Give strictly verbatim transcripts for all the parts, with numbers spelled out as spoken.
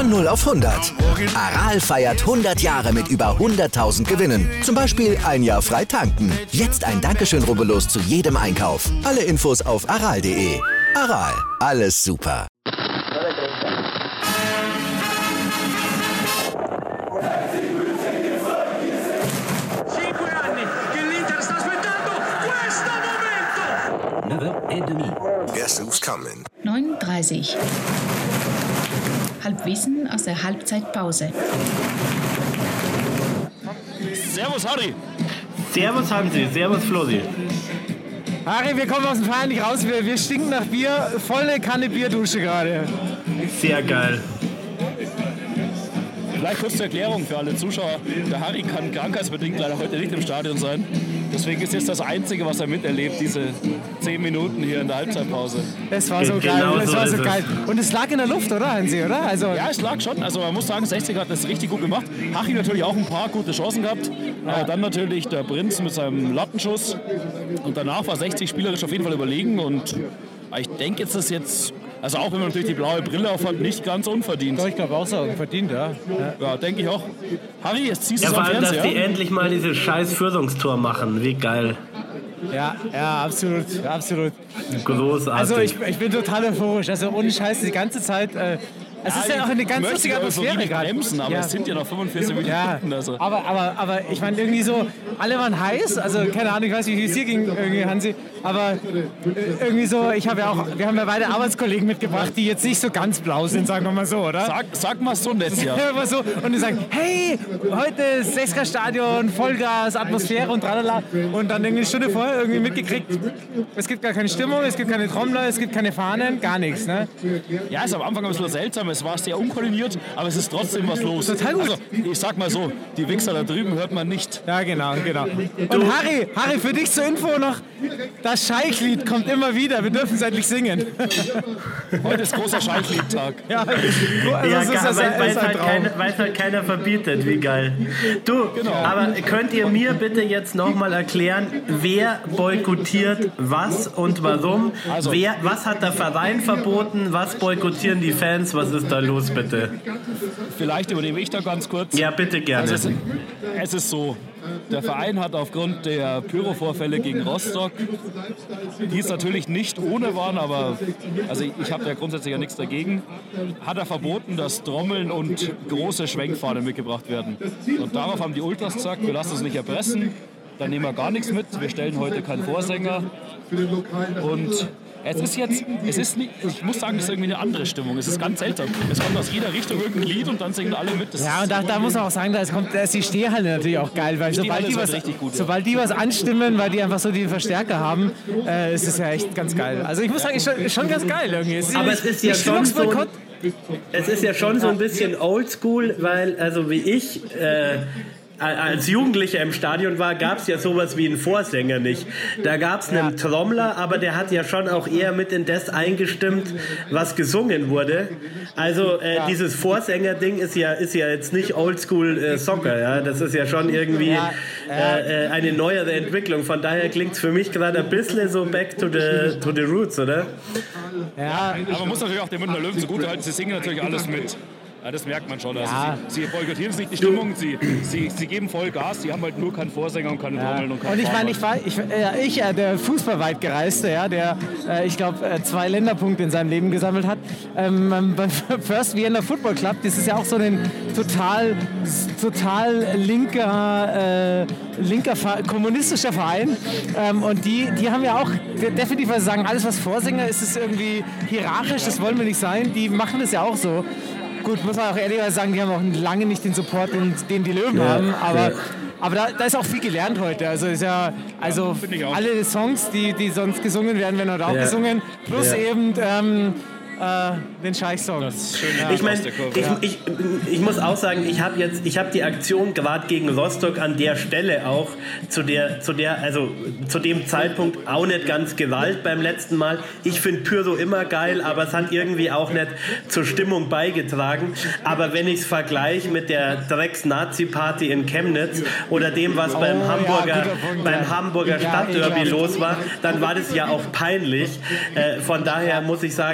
Von null auf hundert. Aral feiert hundert Jahre mit über hunderttausend Gewinnen. Zum Beispiel ein Jahr frei tanken. Jetzt ein Dankeschön, rubbellos zu jedem Einkauf. Alle Infos auf aral punkt de. Aral, alles super. Guess who's coming? neun Uhr dreißig. Halbwissen aus der Halbzeitpause. Servus, Harry. Servus, Hansi. Servus, Flosi. Harry, wir kommen aus dem Verein nicht raus. Wir, wir stinken nach Bier. Volle Kanne Bierdusche gerade. Sehr geil. Vielleicht kurz zur Erklärung für alle Zuschauer. Der Harry kann krankheitsbedingt leider heute nicht im Stadion sein. Deswegen ist jetzt das Einzige, was er miterlebt, diese zehn Minuten hier in der Halbzeitpause. Es war so Genau geil, es so war so ist geil. Und es lag in der Luft, oder, Hansi, oder? Also Ja, es lag schon. Also man muss sagen, sechzig hat das richtig gut gemacht. Hachi natürlich auch ein paar gute Chancen gehabt. Aber dann natürlich der Prinz mit seinem Lattenschuss. Und danach war sechzig spielerisch auf jeden Fall überlegen. Und ich denke, jetzt ist jetzt... Also auch wenn man natürlich die blaue Brille aufhat, nicht ganz unverdient. ich glaube auch so, verdient, ja. Ja, ja denke ich auch. Harry, jetzt ziehst du Ja, es vor am allem, dass Fernseher. die endlich mal dieses scheiß Führungstor machen. Wie geil. Ja, ja, absolut, absolut. Großartig. Also ich, ich bin total euphorisch. Also ohne Scheiß die ganze Zeit. Äh, es ist ja auch eine ganz lustige Atmosphäre gerade. gerade. Bremsen, aber Ja. es sind ja noch fünfundvierzig Ja, Minuten. Also. aber, aber, aber ich meine irgendwie so, alle waren heiß, also keine Ahnung, ich weiß nicht, wie es dir ging, irgendwie, Hansi, aber äh, irgendwie so, ich habe ja auch, wir haben ja beide Arbeitskollegen mitgebracht, die jetzt nicht so ganz blau sind, sagen wir mal so, oder? Sag, sag mal so nett, ja. Ja, immer so, und die sagen, hey, heute Sechsker-Stadion, Vollgas, Atmosphäre und tralala. Und dann irgendwie eine Stunde vorher irgendwie mitgekriegt, es gibt gar keine Stimmung, es gibt keine Trommler, es gibt keine Fahnen, gar nichts, ne? Ja, ist am Anfang ein bisschen seltsam, es war sehr unkoordiniert, aber es ist trotzdem was los. Total gut. Also, ich sag mal so, die Wichser da drüben hört man nicht. Ja, genau, genau. Und Harry, Harry, für dich zur Info noch, das Scheichlied kommt immer wieder, wir dürfen es endlich singen. Heute ist großer Scheichlied-Tag. Ja, also Ja, es ist, weil es weil ist es ein halt, Traum. keine- weil's halt keiner verbietet, wie geil. Du, aber könnt ihr mir bitte jetzt nochmal erklären, wer boykottiert was und warum? Also- wer, was hat der Verein verboten? Was boykottieren die Fans? Was ist da los, bitte? Vielleicht übernehme ich da ganz kurz. Ja, bitte gerne. Also es, es ist so, der Verein hat aufgrund der Pyro-Vorfälle gegen Rostock, die es natürlich nicht ohne waren, aber also ich, ich habe ja grundsätzlich ja nichts dagegen, hat er verboten, dass Trommeln und große Schwenkfahnen mitgebracht werden. Und darauf haben die Ultras gesagt, wir lassen uns nicht erpressen, dann nehmen wir gar nichts mit, wir stellen heute keinen Vorsänger. Und es ist jetzt, es ist nicht, ich muss sagen, es ist irgendwie eine andere Stimmung. Es ist ganz seltsam. Es kommt aus jeder Richtung irgendein Lied und dann singen alle mit. Das Ja, und da, da muss man auch sagen, da ist, kommt, da ist die Stehhalle natürlich auch geil, weil sobald Stehhalle die, ist was, halt richtig gut, ja. sobald die was anstimmen, weil die einfach so die Verstärker haben, äh, ist es ja echt ganz geil. Also ich muss sagen, ist schon, schon ganz geil irgendwie. Es ist Aber nicht- es ist ja nicht schon so, Stimmungsboykott. es ist ja schon so ein bisschen oldschool, weil, also wie ich äh, als Jugendlicher im Stadion war, gab es ja sowas wie einen Vorsänger nicht. Da gab es einen Trommler, aber der hat ja schon auch eher mit in das eingestimmt, was gesungen wurde. Also äh, Ja. dieses Vorsänger-Ding ist ja, ist ja jetzt nicht oldschool äh, Soccer. Ja? Das ist ja schon irgendwie Ja, ja. Äh, äh, eine neuere Entwicklung. Von daher klingt es für mich gerade ein bisschen so back to the, to the roots, oder? Ja, Aber man muss natürlich auch den Münchner Löwen zugutehalten, sie singen natürlich alles mit. Ja, das merkt man schon. Also Ja. sie, sie boykottieren es nicht die Stimmung, sie, sie, sie geben voll Gas, die haben halt nur keinen Vorsänger und keine Trommeln und keinen und ich meine, ich Fahrrad. war, ich, äh, ich äh, der fußballweit gereiste, ja, der, äh, ich glaube, äh, zwei Länderpunkte in seinem Leben gesammelt hat, ähm, beim First Vienna Football Club, das ist ja auch so ein total, total linker, äh, linker Ver- kommunistischer Verein, ähm, und die, die haben ja auch definitiv was sagen, alles was Vorsänger ist, ist irgendwie hierarchisch, das wollen wir nicht sein, die machen das ja auch so. Gut, muss man auch ehrlicherweise sagen, die haben auch lange nicht den Support, den, den die Löwen Ja, haben, aber, ja. aber da, da ist auch viel gelernt heute. Also ist ja, also finde ich auch. alle Songs, die, die sonst gesungen werden, werden heute auch Ja. gesungen, plus Ja. eben ähm, äh, den Scheiß-Song. Ich meine, ich, ich, ich muss auch sagen, ich habe jetzt, ich habe die Aktion gerade gegen Rostock an der Stelle auch zu der, zu der, also zu dem Zeitpunkt auch nicht ganz gewalt beim letzten Mal. Ich finde Pyro immer geil, aber es hat irgendwie auch nicht zur Stimmung beigetragen. Aber wenn ich es vergleiche mit der Drecks-Nazi-Party in Chemnitz oder dem, was beim ja, Hamburger, guter Punkt, beim ja. Hamburger Ja, Stadtderby ekelhaft. los war, dann war das ja auch peinlich. Äh, von daher muss ich sagen, kann ich jetzt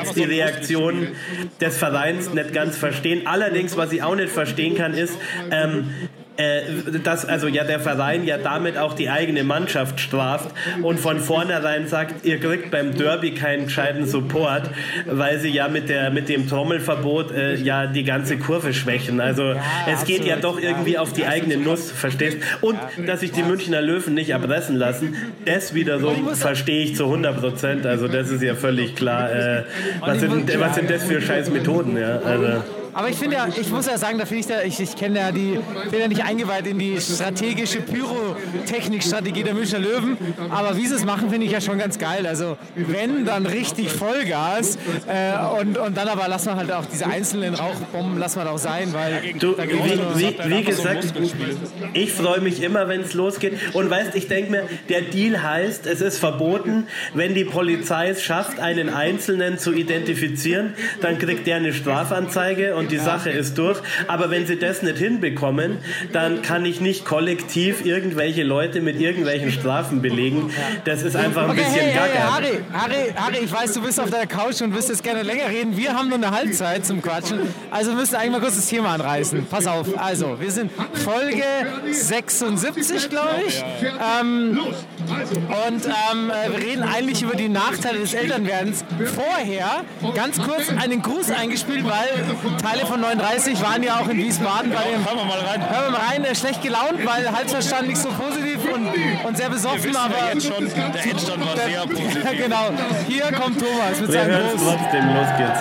jetzt die Reaktion des Vereins nicht ganz verstehen. Allerdings, was ich auch nicht verstehen kann, ist, ähm, dass also ja der Verein ja damit auch die eigene Mannschaft straft und von vornherein sagt, ihr kriegt beim Derby keinen gescheiten Support, weil sie ja mit der mit dem Trommelverbot äh, ja die ganze Kurve schwächen. Also ja, es geht absolut. ja doch irgendwie auf die eigene Nuss, verstehst? Und dass sich die Münchner Löwen nicht erpressen lassen, das wiederum verstehe ich zu hundert Prozent. Also das ist ja völlig klar. Äh, was, sind, was sind das für scheiß Methoden? Ja? Also aber ich finde ja, ich muss ja sagen, da finde ich, da, ich, ich kenne ja die, bin ja nicht eingeweiht in die strategische Pyrotechnik-Strategie der Münchner Löwen, aber wie sie es machen, finde ich ja schon ganz geil. Also wenn, dann richtig Vollgas äh, und, und dann aber lassen wir halt auch diese einzelnen Rauchbomben, lassen wir auch sein, weil... Du, wie, wie, wie gesagt, ich freue mich immer, wenn es losgeht und weißt, ich denke mir, der Deal heißt, es ist verboten, wenn die Polizei es schafft, einen Einzelnen zu identifizieren, dann kriegt der eine Strafanzeige und die ja. Sache ist durch. Aber wenn sie das nicht hinbekommen, dann kann ich nicht kollektiv irgendwelche Leute mit irgendwelchen Strafen belegen. Das ist einfach ein okay, bisschen hey, gaga. Hey, Harry, Harry, Harry, ich weiß, du bist auf deiner Couch und wirst jetzt gerne länger reden. Wir haben nur eine Halbzeit zum Quatschen. Also wir müssen eigentlich mal kurz das Thema anreißen. Pass auf. Also, wir sind Folge sechsundsiebzig, glaube ich. Ähm, und ähm, wir reden eigentlich über die Nachteile des Elternwerdens. Vorher ganz kurz einen Gruß eingespielt, weil Teile von neununddreißig waren ja auch in Wiesbaden. Bei dem, hören wir mal rein. Hören wir mal rein, äh, schlecht gelaunt, weil Halbzeitstand nicht so positiv und, und sehr besoffen. Aber ja jetzt schon, der Endstand war sehr positiv. Ja, genau. Hier kommt Thomas mit wir seinem hören Gruß. Trotzdem, los geht's.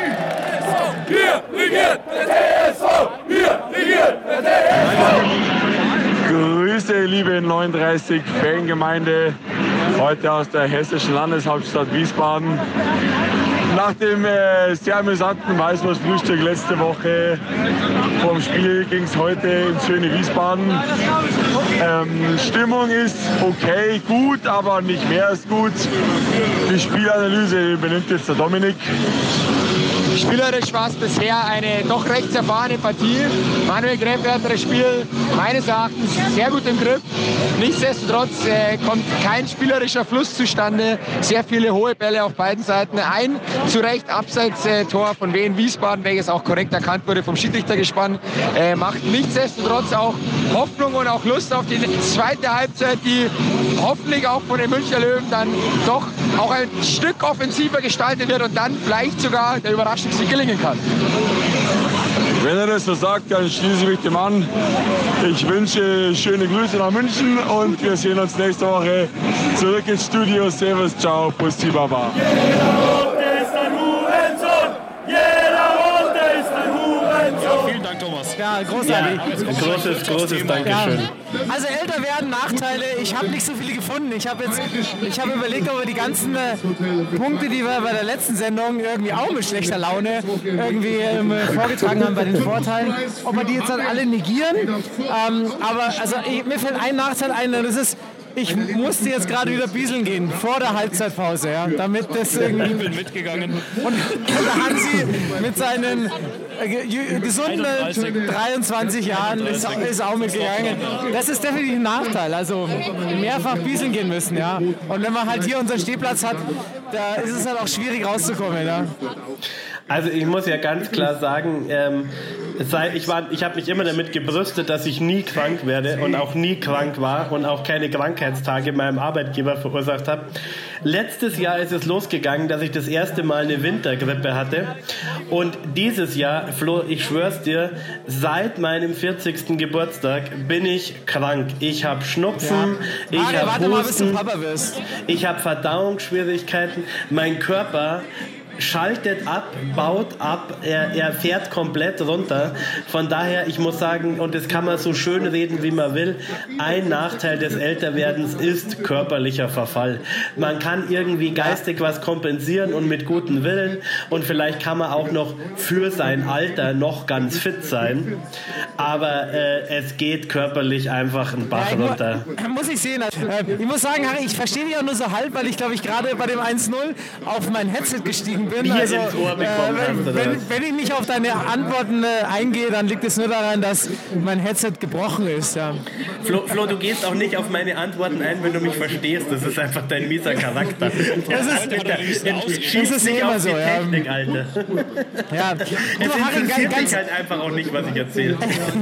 Wir regieren der T S V! Wir regieren der T S V! Grüße, liebe neununddreißig-Fangemeinde, heute aus der hessischen Landeshauptstadt Wiesbaden. Nach dem äh, sehr amüsanten Weißwurstfrühstück letzte Woche vom Spiel ging es heute ins schöne Wiesbaden. Ähm, Stimmung ist okay, gut, aber nicht mehr als gut. Die Spielanalyse übernimmt jetzt der Dominik. Spielerisch war es bisher eine doch recht zerfahrene Partie. Manuel Gräfe hat das Spiel meines Erachtens sehr gut im Griff. Nichtsdestotrotz äh, kommt kein spielerischer Fluss zustande. Sehr viele hohe Bälle auf beiden Seiten. Ein zu Recht Abseits-Tor von Wien Wiesbaden, welches auch korrekt erkannt wurde vom Schiedsrichtergespann, äh, macht nichtsdestotrotz auch Hoffnung und auch Lust auf die zweite Halbzeit, die hoffentlich auch von den Münchner Löwen dann doch auch ein Stück offensiver gestaltet wird und dann vielleicht sogar der Überraschungssieg gelingen kann. Wenn er das so sagt, dann schließe ich mich dem an. Ich wünsche schöne Grüße nach München und wir sehen uns nächste Woche zurück ins Studio. Servus, ciao, Pusti Baba. Vielen Dank, Thomas. Ja, großartig. Ja, großes, großes Dankeschön. Ja. Also älter werden, Nachteile, ich habe nicht so viele gefunden. Ich habe jetzt, ich habe überlegt, ob wir die ganzen äh, Punkte, die wir bei der letzten Sendung irgendwie auch mit schlechter Laune irgendwie ähm, vorgetragen haben bei den Vorteilen, ob wir die jetzt dann alle negieren. Ähm, aber also ich, mir fällt ein Nachteil ein, und das ist, ich musste jetzt gerade wieder bieseln gehen, vor der Halbzeitpause, ja, damit das irgendwie... Ich bin mitgegangen. Und, und der Hansi mit seinen äh, gesunden dreiundzwanzig Jahren ist, ist auch mitgegangen. Das ist definitiv ein Nachteil, also mehrfach bieseln gehen müssen, ja. Und wenn man halt hier unseren Stehplatz hat, da ist es halt auch schwierig rauszukommen, ja. Also ich muss ja ganz klar sagen, ähm, ich, war, ich habe mich immer damit gebrüstet, dass ich nie krank werde und auch nie krank war und auch keine Krankheitstage meinem Arbeitgeber verursacht habe. Letztes Jahr ist es losgegangen, dass ich das erste Mal eine Wintergrippe hatte und dieses Jahr, Flo, ich schwör's dir, seit meinem vierzigsten Geburtstag bin ich krank. Ich habe Schnupfen, ja. ich habe Husten, ich habe Verdauungsschwierigkeiten, mein Körper schaltet ab, baut ab, er, er fährt komplett runter. Von daher, ich muss sagen, und das kann man so schön reden, wie man will, ein Nachteil des Älterwerdens ist körperlicher Verfall. Man kann irgendwie geistig was kompensieren und mit gutem Willen und vielleicht kann man auch noch für sein Alter noch ganz fit sein, aber äh, es geht körperlich einfach ein Bach ja, runter. Mu- muss ich sehen. Also, äh, ich muss sagen, Harry, ich verstehe dich auch nur so halb, weil ich glaube ich gerade bei dem eins null auf mein Headset gestiegen Leitung bin. Bier Also, ins Ohr bekommen äh, hast, oder wenn, was? wenn ich nicht auf deine Antworten äh, eingehe, dann liegt es nur daran, dass mein Headset gebrochen ist. Ja. Flo, Flo, du gehst auch nicht auf meine Antworten ein, wenn du mich verstehst. Das ist einfach dein mieser Charakter. Das ist, Schieß das ist nicht immer auf so. die Ja. Technik, Alter. Ja. Es Du, Harry, interessiert ganz, mich halt einfach auch nicht, was ich erzähle.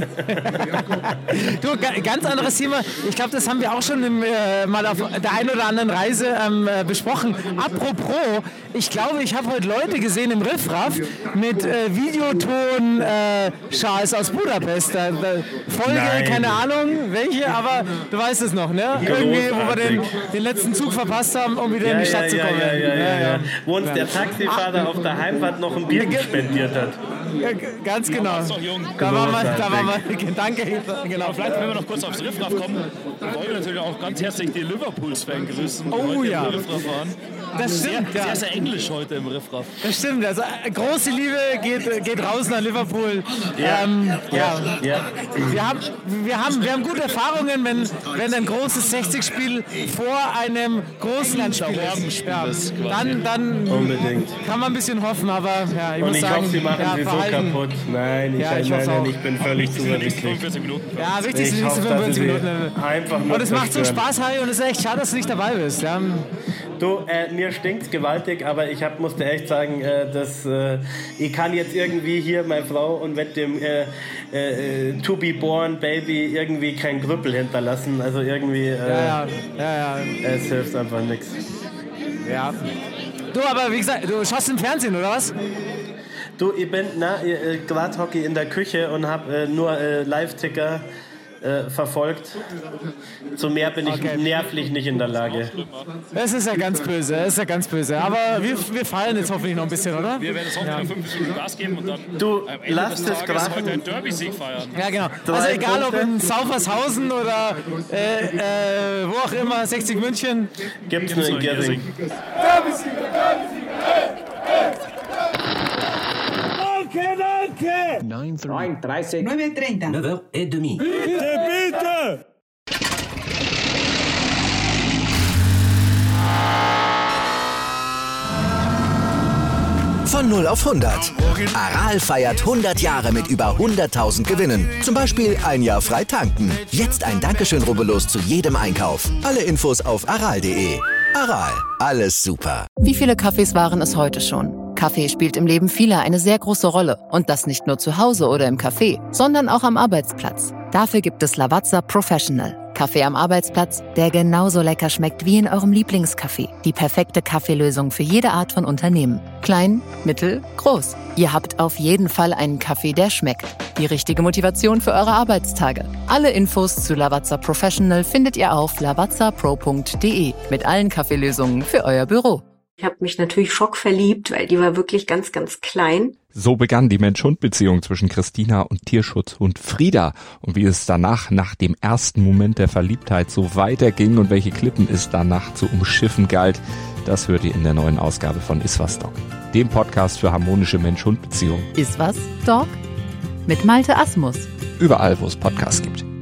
du, ga- ganz anderes Thema. Ich glaube, das haben wir auch schon im, äh, mal auf der einen oder anderen Reise ähm, äh, besprochen. Apropos, ich glaube, ich habe heute Leute gesehen im Riffraff mit äh, Videoton äh, Schals aus Budapest. Da, da, Folge, Nein. keine Ahnung welche, aber du weißt es noch, ne? Irgendwie, wo wir den, Großartig. den letzten Zug verpasst haben, um wieder in die Stadt zu kommen. Ja, ja, ja, ja. Wo uns Ja. der Taxifahrer auf der Heimfahrt noch ein Bier spendiert hat. Ja, g- ganz genau. ist doch jung. Da war mal, da war mal, Großartig. danke, genau. Aber vielleicht, wenn wir noch kurz aufs Riffraff kommen, wollen wir natürlich auch ganz herzlich die Liverpools-Fan grüßen, die Oh heute ja. im Riffraff waren. Das stimmt, Sehr, ja. sehr, sehr englisch heute im Riffraff. Das stimmt, also äh, große Liebe geht, geht raus nach Liverpool. Ja. Ähm, ja. Ja. Wir, haben, wir, haben, wir haben gute Erfahrungen, wenn, wenn ein großes sechzig-Spiel vor einem großen Endspiel ist. Ja. ist quasi. Dann, dann Unbedingt. kann man ein bisschen hoffen, aber ja, ich Und muss ich sagen, hoffe, sie machen ja, sie so Verhalten. kaputt. Nein, ich, Ja, ich nein, hoffe nein, auch. ich bin völlig zuversichtlich. fünfundvierzig Minuten. Ja, richtig, die Ich nächsten hoffe, dass fünfundvierzig sie Minuten. einfach nur Und es macht so zerstören. Spaß, Harry, und es ist echt schade, dass du nicht dabei bist. Ja. Du, äh, mir stinkt's gewaltig, aber ich hab, musste echt sagen, äh, dass äh, ich kann jetzt irgendwie hier meine Frau und mit dem äh, äh, To Be Born Baby irgendwie kein Grüppel hinterlassen. Also irgendwie, äh, Ja, ja, ja, ja. es hilft einfach nichts. ja. Du, aber wie gesagt, du schaust im Fernsehen, oder was? Du, ich bin na, äh, gerade hocke ich in der Küche und hab äh, nur äh, Live-Ticker äh, verfolgt. Zu mehr bin ich Okay. nervlich nicht in der Lage. Das ist ja ganz böse, das ist ja ganz böse. Aber wir, wir feiern jetzt hoffentlich noch ein bisschen, oder? Wir werden es hoffentlich noch fünfzig Minuten Gas geben und dann Du, am Ende lass des das Tages krachen. heute einen Derby-Sieg feiern. Ja, genau. Drei Also egal, ob Punkte. in Saufershausen oder äh, äh, wo auch immer, sechzig München. Gibt's nur in Gering. neun dreißig. nueve treinta. neuf heures trente. Von null auf hundert. Aral feiert hundert Jahre mit über hunderttausend Gewinnen. Zum Beispiel ein Jahr frei tanken. Jetzt ein Dankeschön, rubbellos zu jedem Einkauf. Alle Infos auf aral punkt de. Aral, alles super. Wie viele Kaffees waren es heute schon? Kaffee spielt im Leben vieler eine sehr große Rolle. Und das nicht nur zu Hause oder im Café, sondern auch am Arbeitsplatz. Dafür gibt es Lavazza Professional. Kaffee am Arbeitsplatz, der genauso lecker schmeckt wie in eurem Lieblingscafé. Die perfekte Kaffeelösung für jede Art von Unternehmen. Klein, mittel, groß. Ihr habt auf jeden Fall einen Kaffee, der schmeckt. Die richtige Motivation für eure Arbeitstage. Alle Infos zu Lavazza Professional findet ihr auf lavazza pro punkt de mit allen Kaffeelösungen für euer Büro. Ich habe mich natürlich schockverliebt, weil die war wirklich ganz, ganz klein. So begann die Mensch-Hund-Beziehung zwischen Christina und Tierschutzhund Frieda. Und wie es danach, nach dem ersten Moment der Verliebtheit, so weiterging und welche Klippen es danach zu umschiffen galt, das hört ihr in der neuen Ausgabe von Iswas Dog, dem Podcast für harmonische Mensch-Hund-Beziehungen. Iswas Dog? Mit Malte Asmus. Überall, wo es Podcasts gibt.